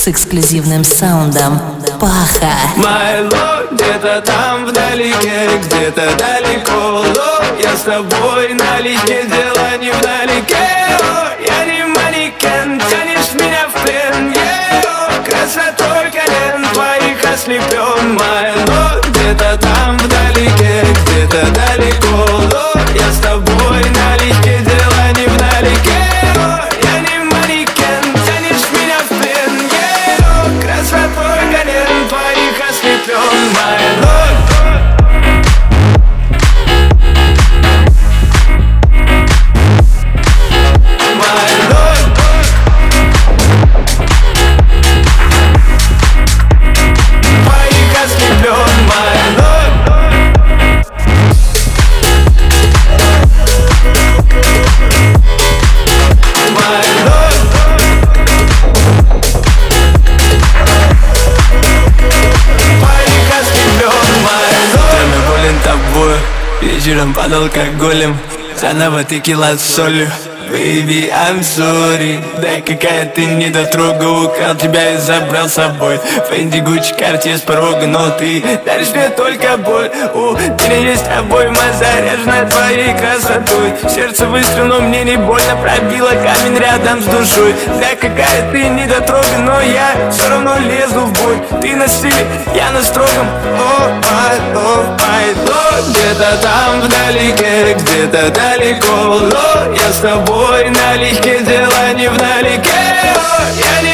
с эксклюзивным саундом Паха. My love, где-то там вдалеке, где-то далеко. Я с тобой налегке, дела не вдалеке. Я не манекен, тянешь меня в плен. Красотой колен твоих ослеплен. My love, где-то там вдалеке, где-то далеко. Я с тобой налегке, дела не вдалеке. Я не манекен, тянешь меня в плен. Красотой колен твоих ослеплен. My love. Вечером под алкоголем, заново текила с солью. Baby, I'm sorry. Да какая ты недотрога, украл тебя и забрал с собой. Фэнди, Гуччи, Картье с порога, но ты даришь мне только боль. У меня есть обойма, заряженная твоей красотой. Сердце выстрел, но мне не больно, пробило камень рядом с душой. Да какая ты недотрога, но я все равно лезу в бой. Ты на стиле, я на строгом. Oh my love. Где-то там вдалеке, где-то далеко. Я с тобой налегке, дела не вдалеке. Я не